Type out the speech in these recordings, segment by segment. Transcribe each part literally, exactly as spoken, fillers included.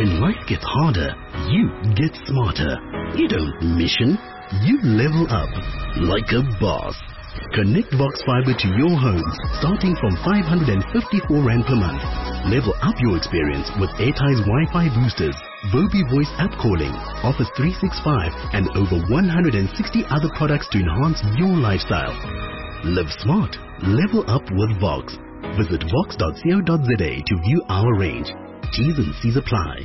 When life gets harder, you get smarter. You don't mission, you level up like a boss. Connect Vox Fiber to your homes starting from five hundred fifty-four rand per month. Level up your experience with Airtie's Wi-Fi boosters, Vobi voice app calling, Office three sixty-five and over one hundred sixty other products to enhance your lifestyle. Live smart, level up with Vox. Visit vox dot co dot za to view our range. T's and C's apply.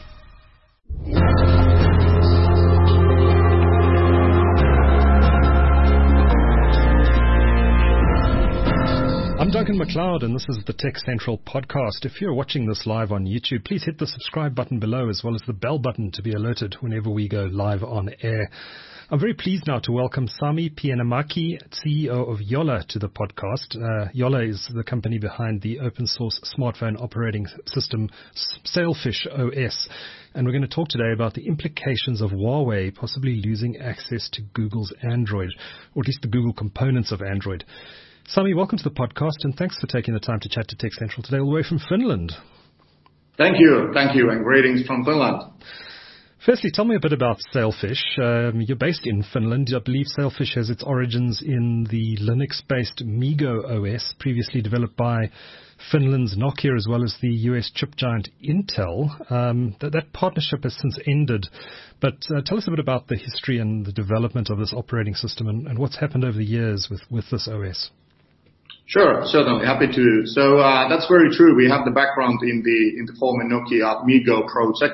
I'm Duncan McLeod, and this is the Tech Central podcast. If you're watching this live on YouTube, please hit the subscribe button below as well as the bell button to be alerted whenever we go live on air. I'm very pleased now to welcome Sami Pienenmäki, C E O of Yolla, to the podcast. Uh, Yolla is the company behind the open source smartphone operating system Sailfish O S. And we're going to talk today about the implications of Huawei possibly losing access to Google's Android, or at least the Google components of Android. Sami, welcome to the podcast, and thanks for taking the time to chat to Tech Central today all the way from Finland. Thank you, thank you, and greetings from Finland. Firstly, tell me a bit about Sailfish. Um, you're based in Finland. I believe Sailfish has its origins in the Linux-based MeeGo O S, previously developed by Finland's Nokia as well as the U S chip giant Intel. Um, that, that partnership has since ended. But uh, tell us a bit about the history and the development of this operating system and, and what's happened over the years with, with this O S. Sure, certainly. Happy to. So uh, that's very true. We have the background in the in the former Nokia MeeGo project.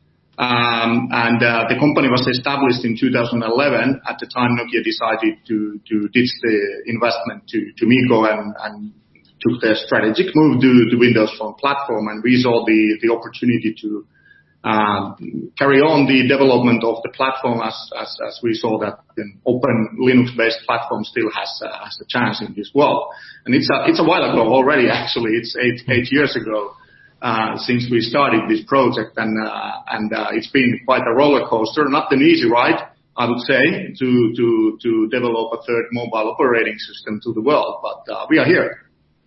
Um, and uh, the company was established in two thousand eleven. At the time, Nokia decided to, to ditch the investment to, to MeeGo and, and took the strategic move to the Windows Phone platform. And we saw the, the opportunity to uh, carry on the development of the platform as, as, as we saw that an open Linux-based platform still has, uh, has a chance in this world. And it's a, it's a while ago already, actually. It's eight, eight years ago. Uh, since we started this project, and uh, and uh, it's been quite a roller coaster, not an easy ride, I would say, to to to develop a third mobile operating system to the world. But uh, we are here.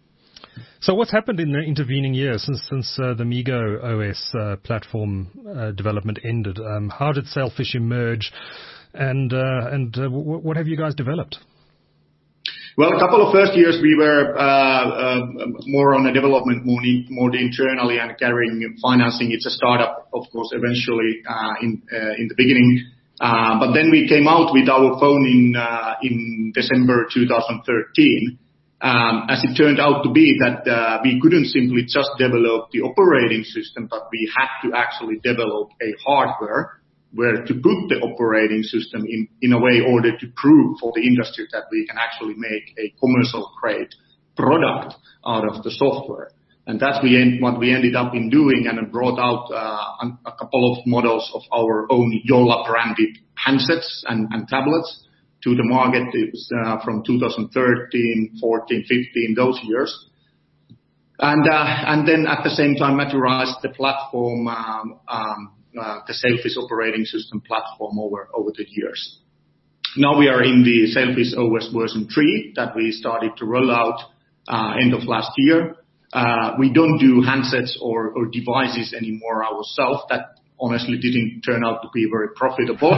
So what's happened in the intervening years since since uh, the MeeGo O S uh, platform uh, development ended? Um, how did Sailfish emerge, and uh, and uh, w- what have you guys developed? Well, a couple of first years we were uh, uh, more on a development mode, mode internally and carrying financing. It's a startup, of course, eventually uh, in uh, in the beginning. Uh, but then we came out with our phone in uh, in December two thousand thirteen. Um, as it turned out to be that uh, we couldn't simply just develop the operating system, but we had to actually develop a hardware where to put the operating system in, in a way in order to prove for the industry that we can actually make a commercial grade product out of the software. And that's we end, what we ended up in doing, and brought out uh, a couple of models of our own Yolla branded handsets and, and tablets to the market. It was uh, from two thousand thirteen, fourteen, fifteen, those years. And, uh, and then at the same time maturized the platform, um, um, Uh, the Sailfish operating system platform over, over the years. Now we are in the Sailfish O S version three that we started to roll out uh, end of last year. Uh, we don't do handsets or, or devices anymore ourselves. That honestly didn't turn out to be very profitable.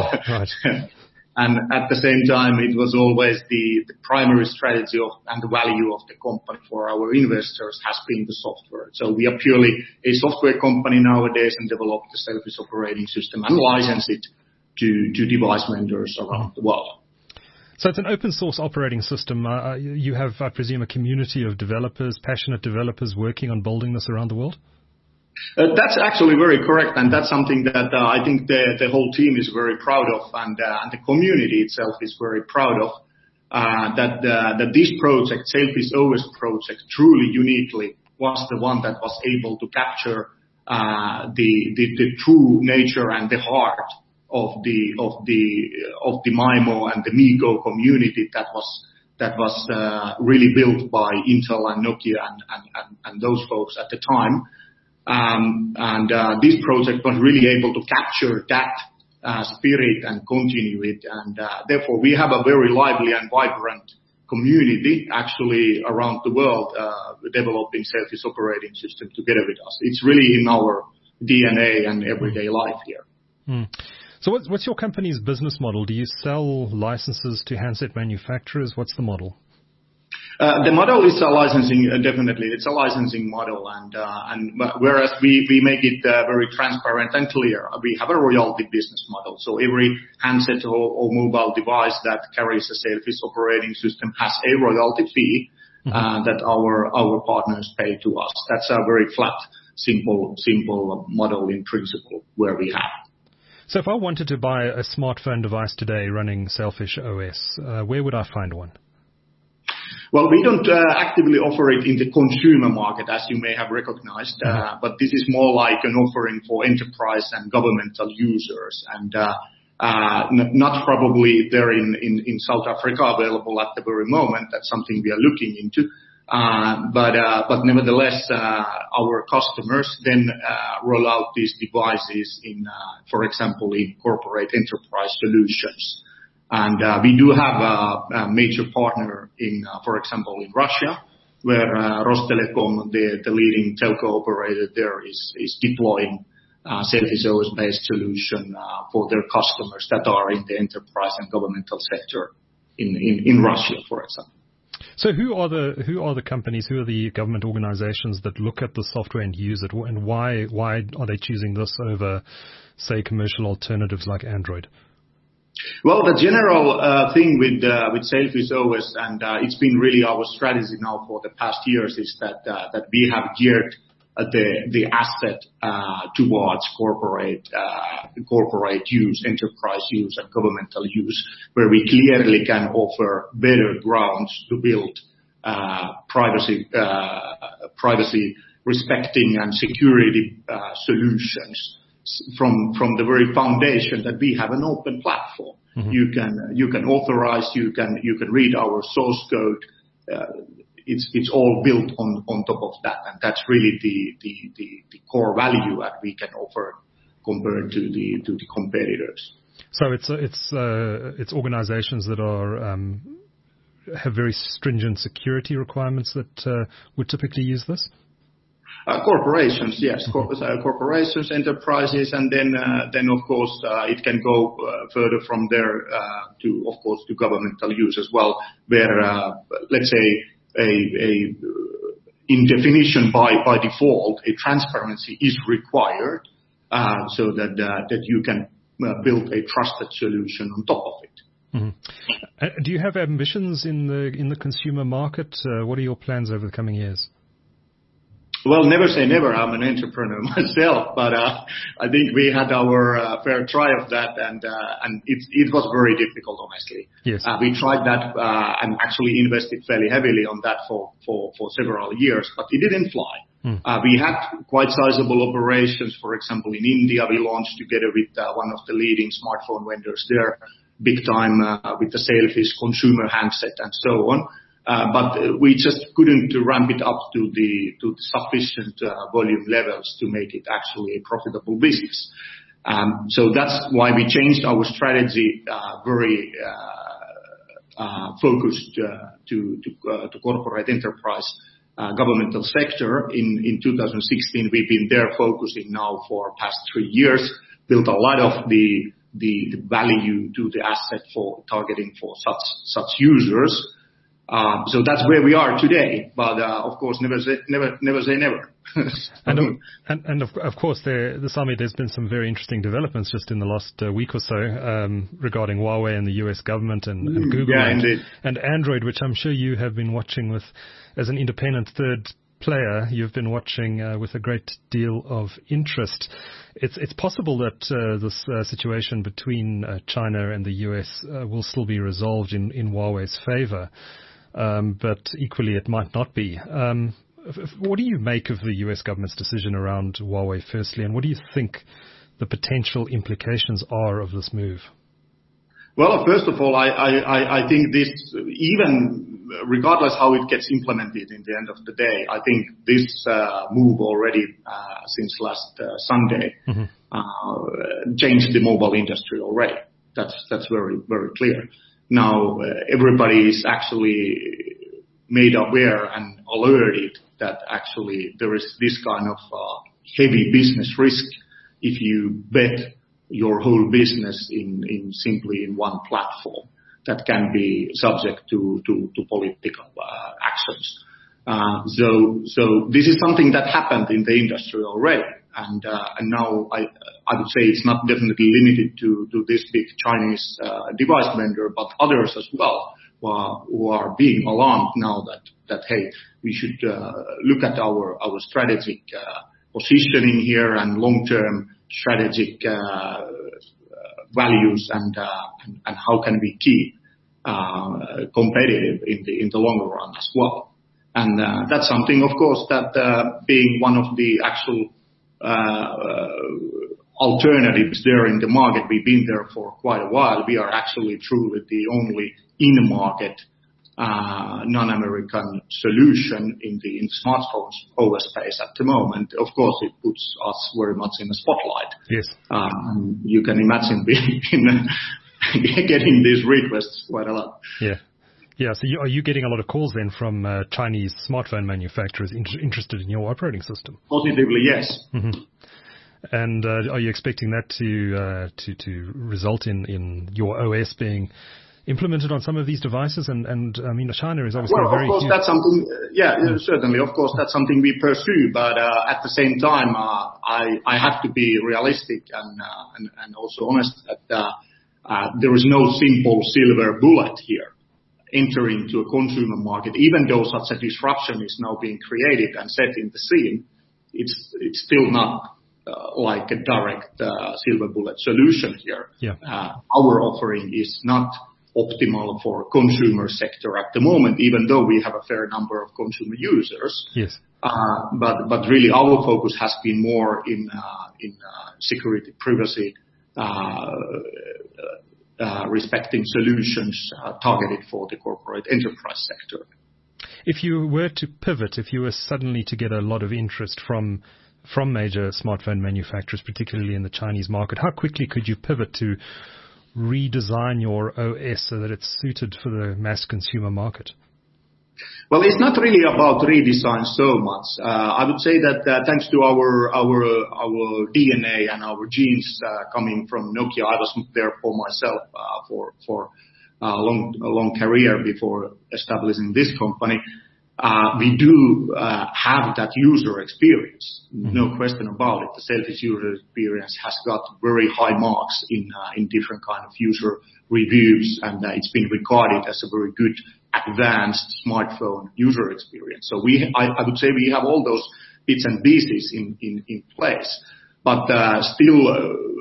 And at the same time, it was always the, the primary strategy of, and the value of the company for our investors has been the software. So we are purely a software company nowadays and develop the Sailfish operating system and license it to, to device vendors around the world. So it's an open source operating system. Uh, you have, I presume, a community of developers, passionate developers working on building this around the world? Uh, that's actually very correct, and that's something that uh, I think the, the whole team is very proud of, and, uh, and the community itself is very proud of, uh, that, uh, that this project, Sailfish O S project, truly uniquely was the one that was able to capture uh, the, the, the true nature and the heart of the, of the, of the MIMO and the MeeGo community that was that was uh, really built by Intel and Nokia and, and, and, and those folks at the time. Um, and uh, this project was really able to capture that uh, spirit and continue it. And uh, therefore, we have a very lively and vibrant community actually around the world uh, developing Sailfish operating system together with us. It's really in our D N A and everyday life here. Mm. So what's, what's your company's business model? Do you sell licenses to handset manufacturers? What's the model? Uh, the model is a licensing, uh, definitely. It's a licensing model, and uh, and whereas we we make it uh, very transparent and clear, we have a royalty business model. So every handset or, or mobile device that carries a Sailfish operating system has a royalty fee uh, mm-hmm. that our our partners pay to us. That's a very flat, simple simple model in principle where we have. So if I wanted to buy a smartphone device today running Sailfish O S, uh, where would I find one? Well, we don't uh, actively offer it in the consumer market, as you may have recognized, uh, mm-hmm. but this is more like an offering for enterprise and governmental users, and uh, uh, n- not probably there in, in, in South Africa available at the very moment. That's something we are looking into. Uh, but uh, but nevertheless, uh, our customers then uh, roll out these devices in, uh, for example, in corporate enterprise solutions. And uh, we do have a, a major partner in, uh, for example, in Russia, where uh, Rostelecom, the, the leading telco operator there, is, is deploying uh, Sailfish O S-based solution uh, for their customers that are in the enterprise and governmental sector in, in, in Russia, for example. So who are the who are the companies, who are the government organizations that look at the software and use it, and why why are they choosing this over, say, commercial alternatives like Android? Well, the general uh, thing with uh, with Sailfish O S, and uh, it's been really our strategy now for the past years, is that uh, that we have geared uh, the the asset uh, towards corporate uh, corporate use, enterprise use, and governmental use, where we clearly can offer better grounds to build uh, privacy uh, privacy respecting and security uh, solutions. From from the very foundation that we have an open platform. Mm-hmm. You can you can authorize, you can you can read our source code. Uh, it's it's all built on, on top of that, and that's really the, the, the, the core value that we can offer compared to the to the competitors. So it's it's uh, it's organizations that are um, have very stringent security requirements that uh, would typically use this. Uh, corporations, yes, Cor- uh, corporations, enterprises, and then, uh, then of course, uh, it can go uh, further from there uh, to, of course, to governmental use as well, where, uh, let's say, a, a in definition by by default, a transparency is required, uh, so that uh, that you can uh, build a trusted solution on top of it. Mm-hmm. Uh, do you have ambitions in the in the consumer market? Uh, what are your plans over the coming years? Well, never say never. I'm an entrepreneur myself, but uh, I think we had our uh, fair try of that, and uh, and it it was very difficult, honestly. Yes. Uh, we tried that uh, and actually invested fairly heavily on that for for for several years, but it didn't fly. Mm. Uh, we had quite sizable operations. For example, in India, we launched together with uh, one of the leading smartphone vendors there, big time uh, with the Sailfish consumer handset and so on. Uh, but we just couldn't ramp it up to the to the sufficient uh, volume levels to make it actually a profitable business. Um, so that's why we changed our strategy uh, very uh, uh, focused uh, to to, uh, to corporate enterprise uh, governmental sector. In in two thousand sixteen, we've been there focusing now for past three years. Built a lot of the the, the value to the asset for targeting for such such users. Uh, so that's where we are today, but uh, of course, never say never, never say never. and, of, and, and of, of course, there, the summit, there's been some very interesting developments just in the last uh, week or so um, regarding Huawei and the U S government and, and Google yeah, and, indeed. and Android, which I'm sure you have been watching with, as an independent third player, you've been watching uh, with a great deal of interest. It's it's possible that uh, this uh, situation between uh, China and the U S uh, will still be resolved in, in Huawei's favor. Um, but equally, it might not be. Um, f- f- what do you make of the U S government's decision around Huawei, firstly, and what do you think the potential implications are of this move? Well, first of all, I, I, I think this, even regardless how it gets implemented in the end of the day, I think this uh, move already uh, since last uh, Sunday mm-hmm. uh, changed the mobile industry already. That's that's very very clear. Now, uh, everybody is actually made aware and alerted that actually there is this kind of uh, heavy business risk if you bet your whole business in, in simply in one platform that can be subject to, to, to political uh, actions. Uh, so, so this is something that happened in the industry already. And, uh, and now I, I would say it's not definitely limited to, to this big Chinese uh, device vendor, but others as well who are, who are being alarmed now that, that hey, we should uh, look at our, our strategic uh, positioning here and long-term strategic uh, values and, uh, and, and how can we keep uh, competitive in the, in the longer run as well. And uh, that's something, of course, that uh, being one of the actual uh, alternatives there in the market, we've been there for quite a while. We are actually truly the only in-market uh, non-American solution in the in smartphones O S space at the moment. Of course, it puts us very much in the spotlight. Yes. Um, you can imagine being in, getting these requests quite a lot. Yeah. Yeah, so you, are you getting a lot of calls then from uh, Chinese smartphone manufacturers in, interested in your operating system? Positively, yes. Mm-hmm. And uh, are you expecting that to uh, to to result in, in your O S being implemented on some of these devices? And, and I mean, China is obviously well, a very of course, huge... that's something. Uh, yeah, mm. certainly. Of course, that's something we pursue. But uh, at the same time, uh, I I have to be realistic and uh, and, and also honest that uh, uh, there is no simple silver bullet here. Entering into a consumer market, even though such a disruption is now being created and set in the scene, it's it's still not uh, like a direct uh, silver bullet solution here. Yeah. Uh, our offering is not optimal for consumer sector at the moment, even though we have a fair number of consumer users. Yes. Uh, but but really, our focus has been more in uh, in uh, security, privacy. Uh, Uh, respecting solutions uh, targeted for the corporate enterprise sector. If you were to pivot, if you were suddenly to get a lot of interest from from major smartphone manufacturers, particularly in the Chinese market, how quickly could you pivot to redesign your O S so that it's suited for the mass consumer market? Well, it's not really about redesign so much. Uh, I would say that uh, thanks to our our our D N A and our genes uh, coming from Nokia, I was there for myself uh, for for a long a long career before establishing this company. Uh, we do uh, have that user experience, mm-hmm. no question about it. The Selfish user experience has got very high marks in uh, in different kind of user reviews, and uh, it's been regarded as a very good advanced smartphone user experience. So we, I, I would say we have all those bits and pieces in, in, in place, but uh, still uh,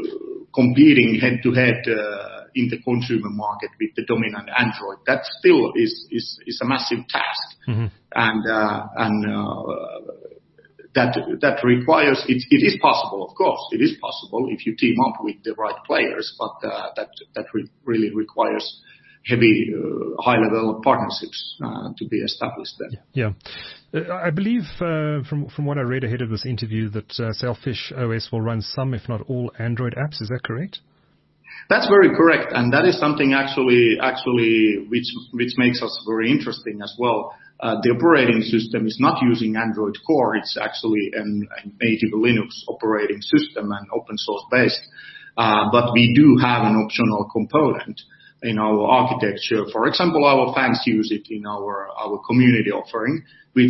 competing head to head uh, in the consumer market with the dominant Android, that still is, is, is a massive task. Mm-hmm. And, uh, and, uh, that, that requires, it, it is possible, of course, it is possible if you team up with the right players, but, uh, that, that re- really requires heavy, uh, high-level partnerships uh, to be established there. Yeah. Uh, I believe uh, from from what I read ahead of this interview that uh, Selfish O S will run some, if not all, Android apps. Is that correct? That's very correct, and that is something actually actually which which makes us very interesting as well. Uh, the operating system is not using Android Core; it's actually an, a native Linux operating system and open source based. Uh, but we do have an optional component in our architecture. For example, our fans use it in our, our community offering, which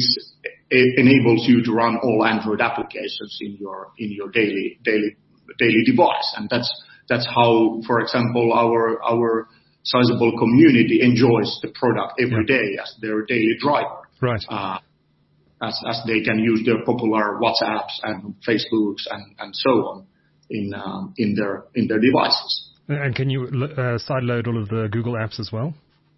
e- enables you to run all Android applications in your, in your daily, daily, daily device. And that's, that's how, for example, our, our sizable community enjoys the product every yeah. day as their daily driver. Right. Uh, as, as they can use their popular WhatsApps and Facebooks and, and so on in, um, in their, in their devices. And can you uh, sideload all of the Google apps as well?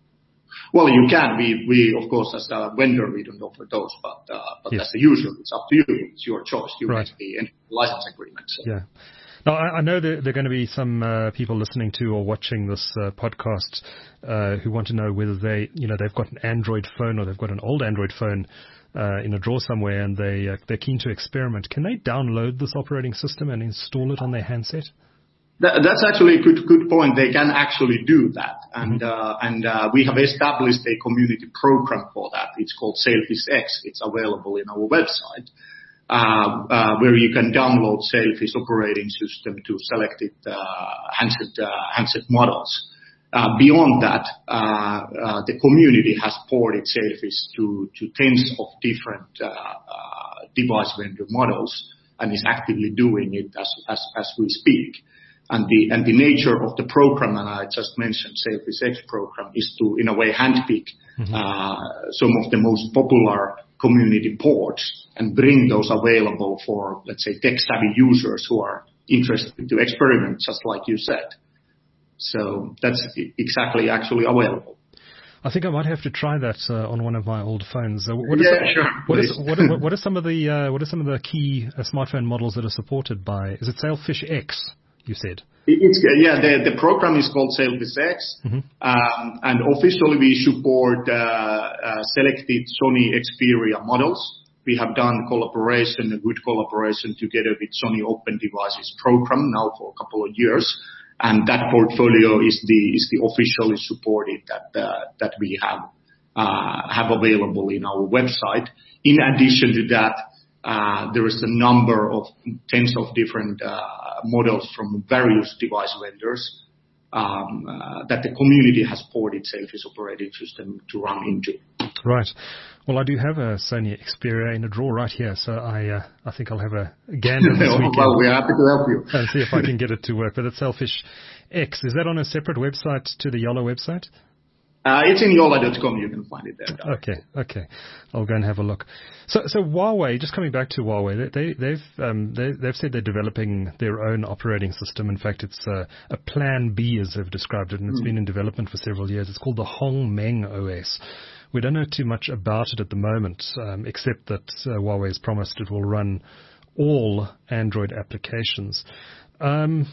Well, you can. We, we of course, as a vendor, we don't offer those, but, uh, but yes. as a user, it's up to you. It's your choice. You right. make the license agreement. So. Yeah. Now, I, I know that there are going to be some uh, people listening to or watching this uh, podcast uh, who want to know whether they, you know, they've got an Android phone or they've got an old Android phone uh, in a drawer somewhere, and they uh, they're keen to experiment. Can they download this operating system and install it on their handset? That, that's actually a good, good point. They can actually do that. And, mm-hmm. uh, and, uh, we have established a community program for that. It's called Selfish X. It's available in our website. uh, uh, where you can download Sailfish operating system to selected uh, handset, uh, handset models. Uh, beyond that, uh, uh, the community has ported Sailfish to, to tens of different uh, uh, device vendor models and is actively doing it as, as, as we speak. And the, and the nature of the program, and I just mentioned Sailfish X program, is to, in a way, handpick mm-hmm. uh, some of the most popular community ports and bring those available for, let's say, tech-savvy users who are interested to experiment, just like you said. So that's exactly actually available. I think I might have to try that uh, on one of my old phones. Uh, what yeah, some, sure. What, is, what, are, what are some of the uh, what are some of the key uh, smartphone models that are supported by? Is it Sailfish X? You said. It's, yeah, the, the program is called Sailfish X, mm-hmm. um, and officially we support uh, uh, selected Sony Xperia models. We have done collaboration, a good collaboration together with Sony Open Devices program now for a couple of years. And that portfolio is the is the officially supported that uh, that we have uh, have available in our website. In addition to that, uh, there is a number of tens of different uh, models from various device vendors um, uh, that the community has ported Sailfish operating system to run into. Right. Well, I do have a Sony Xperia in a drawer right here, so I uh, I think I'll have a gander this weekend. Well, we're happy to help you. And see if I can get it to work. But it's Sailfish X. Is that on a separate website to the Yolla website? Uh, it's in yolla dot com. You can find it there. Okay, okay. I'll go and have a look. So, so Huawei. Just coming back to Huawei, they, they've um, they, they've said they're developing their own operating system. In fact, it's uh, a Plan B, as they've described it, and it's mm. been in development for several years. It's called the Hongmeng O S. We don't know too much about it at the moment, um, except that uh, Huawei has promised it will run all Android applications. Um,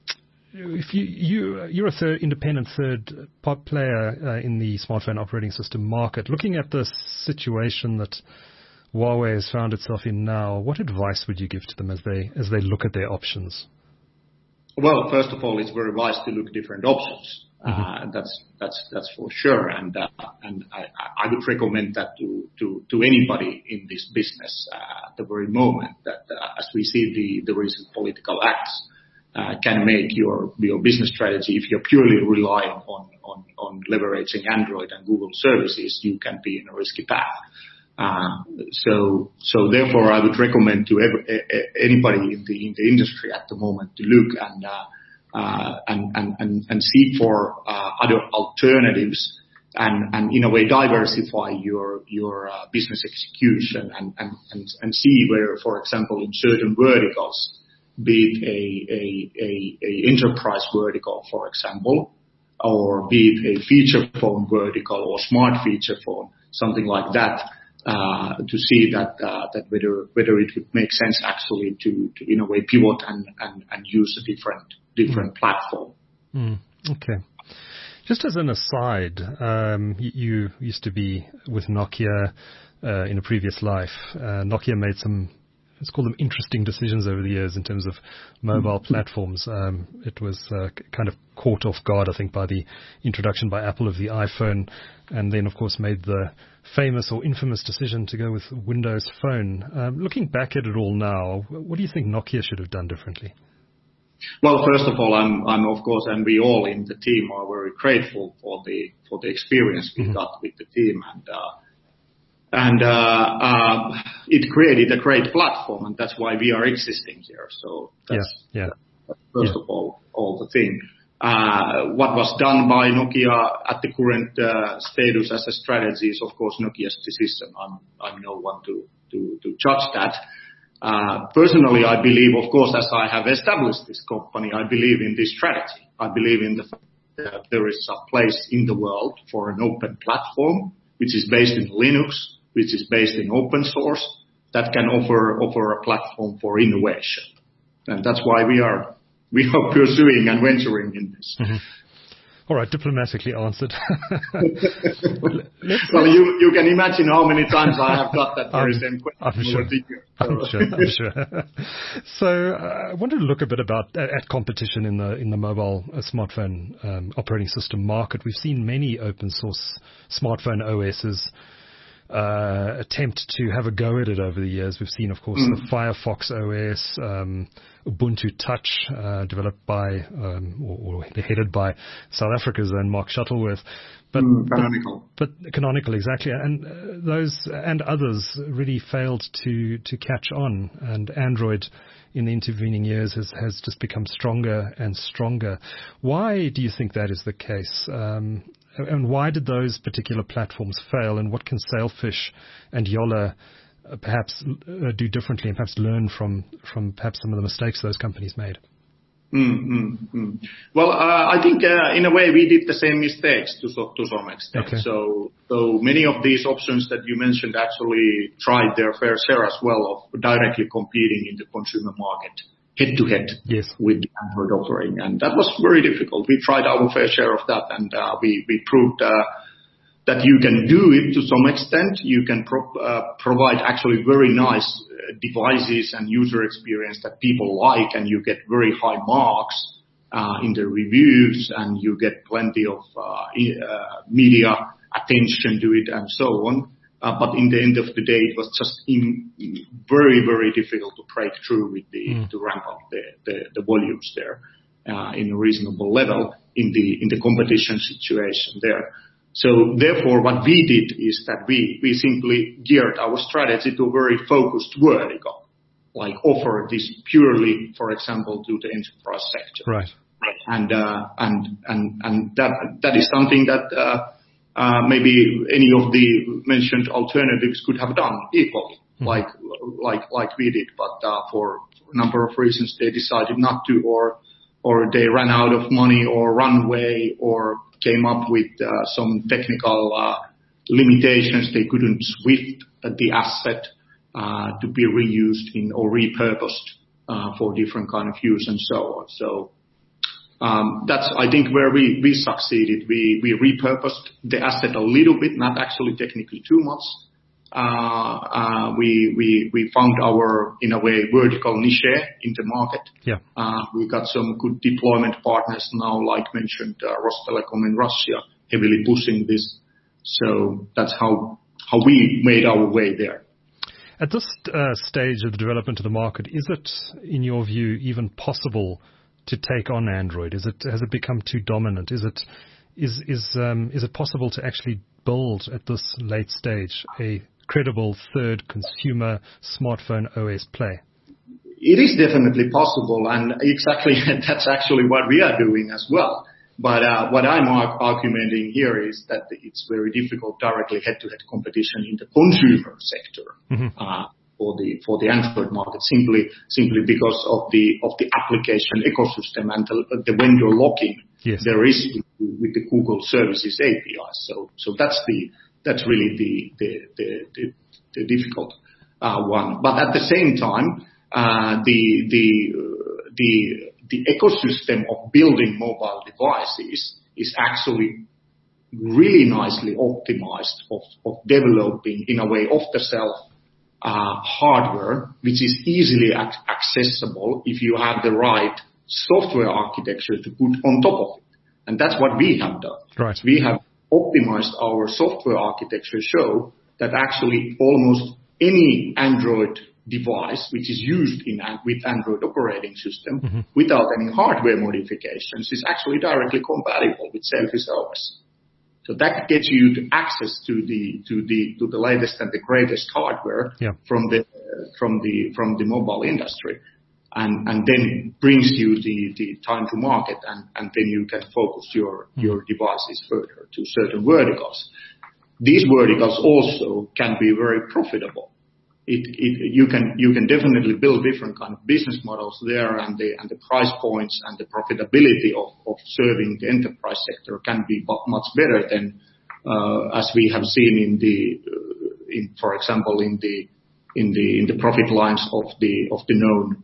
if you, you you're a third, independent third pop player uh, in the smartphone operating system market, looking at the situation that Huawei has found itself in now, what advice would you give to them as they as they look at their options? Well, first of all, it's very wise to look at different options. Mm-hmm. Uh, that's that's that's for sure, and uh, and I, I would recommend that to to, to anybody in this business uh, at the very moment that uh, as we see the, the recent political acts uh, can make your your business strategy. If you're purely relying on on on leveraging Android and Google services, you can be in a risky path. Uh, so so therefore, I would recommend to every, anybody in the in the industry at the moment to look and. Uh, Uh, and, and, and, and seek for uh, other alternatives and, and in a way diversify your your uh, business execution and, and, and, and see where, for example, in certain verticals, be it a, a, a, a enterprise vertical, for example, or be it a feature phone vertical or smart feature phone, something like that, uh, to see that uh, that whether whether it would make sense actually to, to in a way pivot and, and, and use a different different mm. platform. Mm. Okay. Just as an aside, um, you, you used to be with Nokia uh, in a previous life. Uh, Nokia made some, let's call them interesting decisions over the years in terms of mobile mm. platforms. Um, it was uh, kind of caught off guard, I think, by the introduction by Apple of the iPhone, and then, of course, made the famous or infamous decision to go with Windows Phone. Um, looking back at it all now, what do you think Nokia should have done differently? Well, first of all, I'm, I'm of course, and we all in the team are very grateful for the for the experience we mm-hmm. got with the team, and uh, and uh, uh, it created a great platform, and that's why we are existing here. So that's, yeah, yeah. that's first yeah. of all, all the thing. Uh, what was done by Nokia at the current uh, status as a strategy is, of course, Nokia's decision. I'm I'm no one to to, to judge that. Uh, personally, I believe, of course, as I have established this company, I believe in this strategy. I believe in the fact that there is a place in the world for an open platform, which is based in Linux, which is based in open source, that can offer offer a platform for innovation. And that's why we are we are pursuing and venturing in this. Mm-hmm. All right, diplomatically answered. let's, well, you, you can imagine how many times I have got that very same question. I'm sure. I'm sure. I'm sure. So uh, I wanted to look a bit about uh, at competition in the in the mobile uh, smartphone um, operating system market. We've seen many open source smartphone O Ss uh, attempt to have a go at it over the years. We've seen, of course, mm. the Firefox O S, um, Ubuntu Touch, uh, developed by um, or, or headed by South Africa's own Mark Shuttleworth. But, mm, canonical. But, but canonical, exactly, and uh, those and others really failed to to catch on. And Android, in the intervening years, has has just become stronger and stronger. Why do you think that is the case? Um, and why did those particular platforms fail? And what can Sailfish and Yolla uh, perhaps uh, do differently, and perhaps learn from from perhaps some of the mistakes those companies made? Mm, mm, mm. Well, uh, I think uh, in a way we did the same mistakes to so, to some extent. Okay. So, so many of these options that you mentioned actually tried their fair share as well of directly competing in the consumer market head to head with the Android offering, and that was very difficult. We tried our fair share of that, and uh, we we proved uh, that you can do it to some extent. You can pro- uh, provide actually very nice devices and user experience that people like, and you get very high marks uh, in the reviews, and you get plenty of uh, uh, media attention to it and so on. Uh, but in the end of the day, it was just in, very, very difficult to break through with the mm. to ramp up the, the, the volumes there uh, in a reasonable level in the in the competition situation there. So therefore, what we did is that we, we simply geared our strategy to a very focused vertical, like offer this purely, for example, to the enterprise sector. Right. And, uh, and, and, and that, that is something that, uh, uh, maybe any of the mentioned alternatives could have done equally, mm-hmm. like, like, like we did. But, uh, for a number of reasons, they decided not to, or, or they ran out of money or runway, or came up with uh, some technical uh, limitations. They couldn't swift the asset uh, to be reused in or repurposed uh, for different kind of use and so on. So um, that's, I think, where we, we succeeded. We, we repurposed the asset a little bit, not actually technically too much. Uh, uh, we, we, we found our, in a way, vertical niche in the market. Yeah. Uh, we got some good deployment partners now, like mentioned, uh, Rostelecom in Russia, heavily pushing this. So that's how, how we made our way there. At this uh, stage of the development of the market, is it, in your view, even possible to take on Android? Is it, has it become too dominant? Is it, is, is, um, is it possible to actually build at this late stage a credible third consumer smartphone O S play? It is definitely possible, and exactly that's actually what we are doing as well. But uh, what I'm ar- arguing here is that it's very difficult directly head-to-head competition in the consumer sector mm-hmm. uh, for the for the Android market, simply simply because of the of the application ecosystem and the, the vendor locking yes. there is with, with the Google Services A P I. So so that's the That's really the the the, the, the difficult uh, one. But at the same time, uh, the the uh, the the ecosystem of building mobile devices is actually really nicely optimized of, of developing in a way off-the-shelf uh, hardware, which is easily ac- accessible if you have the right software architecture to put on top of it. And that's what we have done. Right. We have optimized our software architecture so that actually almost any Android device which is used in with Android operating system mm-hmm. without any hardware modifications is actually directly compatible with Sailfish O S. So that gets you to access to the to the to the latest and the greatest hardware yeah. from the uh, from the from the mobile industry. And, and then brings you the, the time to market, and, and then you can focus your, mm. your devices further to certain verticals. These verticals also can be very profitable. It, it, you can, you can definitely build different kind of business models there, and the, and the price points and the profitability of, of serving the enterprise sector can be much better than, uh, as we have seen in the, uh, in, for example, in the, in the, in the profit lines of the, of the known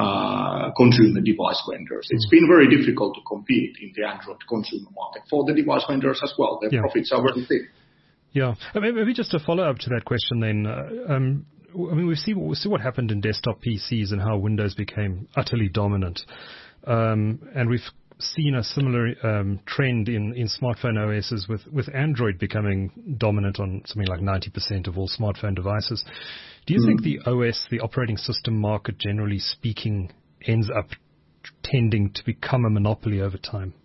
Uh, consumer device vendors. It's been very difficult to compete in the Android consumer market for the device vendors as well. Their yeah. profits are very thin. Yeah. I mean, maybe just to follow up to that question then, uh, um, I mean, we see, we see what happened in desktop P Cs and how Windows became utterly dominant. Um, and we've seen a similar um, trend in, in smartphone O Ss with, with Android becoming dominant on something like ninety percent of all smartphone devices. Do you mm. think the O S, the operating system market, generally speaking, ends up tending to become a monopoly over time?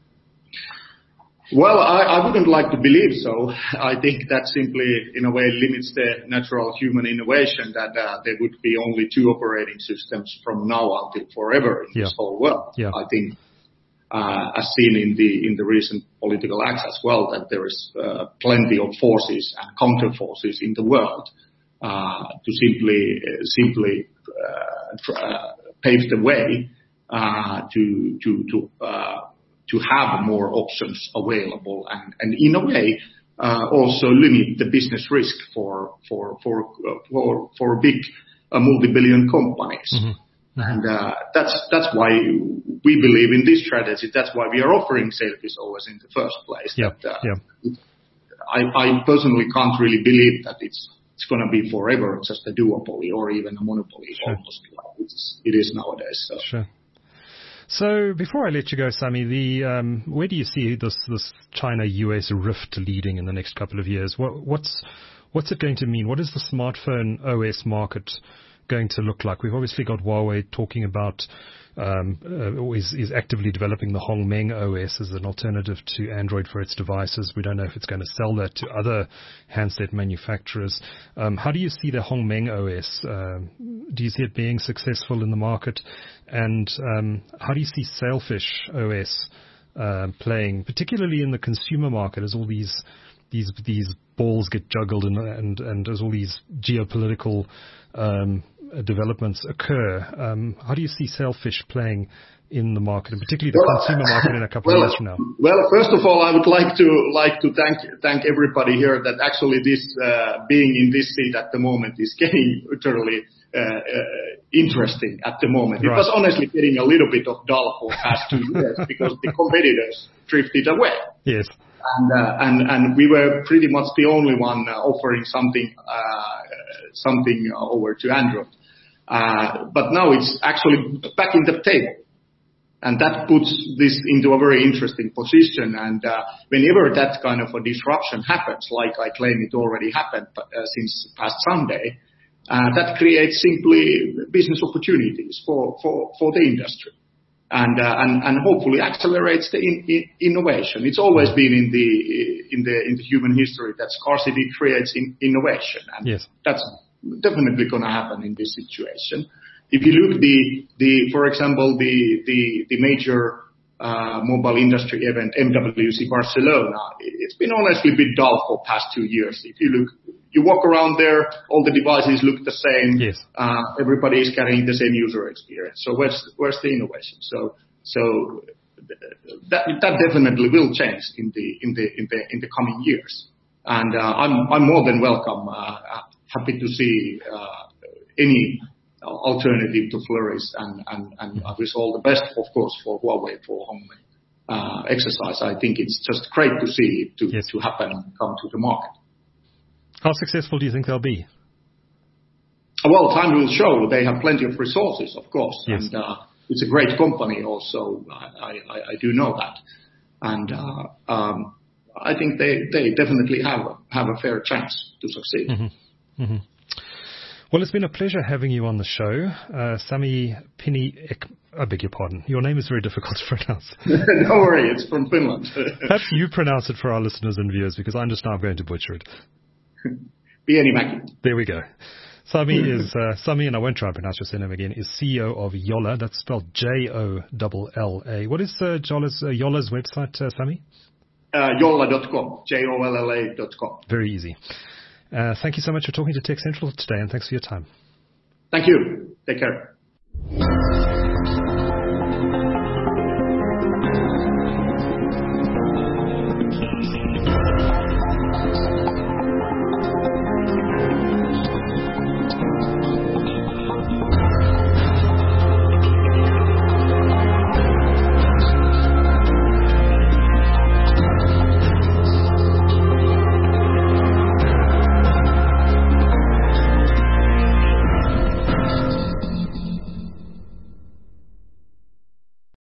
Well, I, I wouldn't like to believe so. I think that simply, in a way, limits the natural human innovation, that uh, there would be only two operating systems from now until forever in yeah. this whole world. Yeah. I think, uh, as seen in the in the recent political acts as well, that there is uh, plenty of forces and counter forces in the world uh, to simply uh, simply uh, tr- uh, pave the way uh, to to to. Uh, to have more options available and, and in a way, uh, also limit the business risk for, for, for, uh, for, for big uh, multi-billion companies. Mm-hmm. Mm-hmm. And, uh, that's, that's why we believe in this strategy. That's why we are offering Sailfish O S in the first place. Yeah. That, uh, yeah. I, I personally can't really believe that it's, it's going to be forever just a duopoly or even a monopoly, sure. almost like it's, it is nowadays. So. Sure. So before I let you go, Sami, the um, where do you see this this China-U S rift leading in the next couple of years? What, what's what's it going to mean? What is the smartphone O S market going to look like? We've obviously got Huawei talking about um, uh, is, is actively developing the Hongmeng O S as an alternative to Android for its devices. We don't know if it's going to sell that to other handset manufacturers. Um, how do you see the Hongmeng O S? Um, do you see it being successful in the market? And um, how do you see Sailfish O S uh, playing, particularly in the consumer market, as all these these these balls get juggled and and, and as all these geopolitical um, developments occur? Um, how do you see Sailfish playing in the market, and particularly the well, consumer market in a couple well, of years from now? Well, first of all, I would like to like to thank thank everybody here that actually this uh, being in this seat at the moment is getting utterly uh, uh, interesting at the moment. Right. It was honestly getting a little bit of dull for the past two years because the competitors drifted away. Yes. And, uh, and, and we were pretty much the only one uh, offering something, uh, something over to Android. Uh, but now it's actually back in the table. And that puts this into a very interesting position. And, uh, whenever that kind of a disruption happens, like I claim it already happened uh, since past Sunday, uh, that creates simply business opportunities for, for, for the industry. And, uh, and, and hopefully accelerates the in, in, innovation. It's always been in the, in the, in the human history that scarcity creates in, innovation. And yes. That's definitely going to happen in this situation. If you look the, the, for example, the, the, the major, uh, mobile industry event, M W C Barcelona, it's been honestly a bit dull for past two years. If you look, you walk around there, all the devices look the same. Yes. Uh, everybody is carrying the same user experience. So where's, where's the innovation? So, so that, that definitely will change in the, in the, in the, in the coming years. And, uh, I'm, I'm more than welcome, uh, happy to see, uh, any alternative to flourish, and, and, and I wish all the best, of course, for Huawei for Hongmeng uh, exercise. I think it's just great to see it to, yes. to happen and come to the market. How successful do you think they'll be? Well, time will show. They have plenty of resources, of course, yes. and uh, it's a great company also. I, I, I do know that. And uh, um, I think they, they definitely have, have a fair chance to succeed. Mm-hmm. Mm-hmm. Well, it's been a pleasure having you on the show. Uh, Sami Pini, I beg your pardon. Your name is very difficult to pronounce. Don't worry, it's from Finland. Perhaps you pronounce it for our listeners and viewers, because I understand I'm going to butcher it. Pienimäki. There we go. Sami is, uh, Sami, and I won't try and pronounce your surname again, is C E O of Jolla. That's spelled J O L L A. What is uh, Jolla's, uh, Jolla's website, uh, Sami? Uh, Jolla dot com, J O L L A dot com. Very easy. Uh, thank you so much for talking to Tech Central today, and thanks for your time. Thank you. Take care.